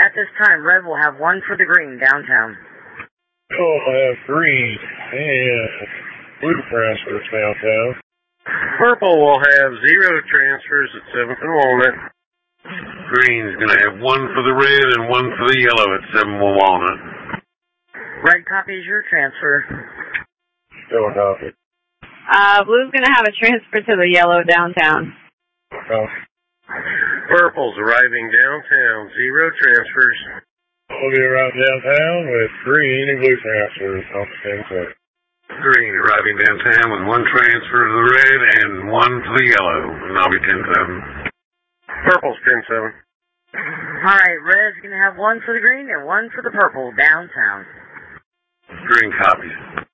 At this time, red will have 1 for the green downtown. We'll have green and blue transfers downtown. Purple will have 0 transfers at 7th and Walnut. Green's going to have 1 for the red and 1 for the yellow at 7th and Walnut. Red copies your transfer. Still a copy. Blue's going to have a transfer to the yellow downtown. Purple's arriving downtown, 0 transfers. We'll be around downtown with green and blue transfers on the same side. Green arriving downtown with 1 transfer to the red and 1 to the yellow, and I'll be 10-7. Purple's 10-7. Alright, red's going to have 1 for the green and 1 for the purple downtown. Green copies.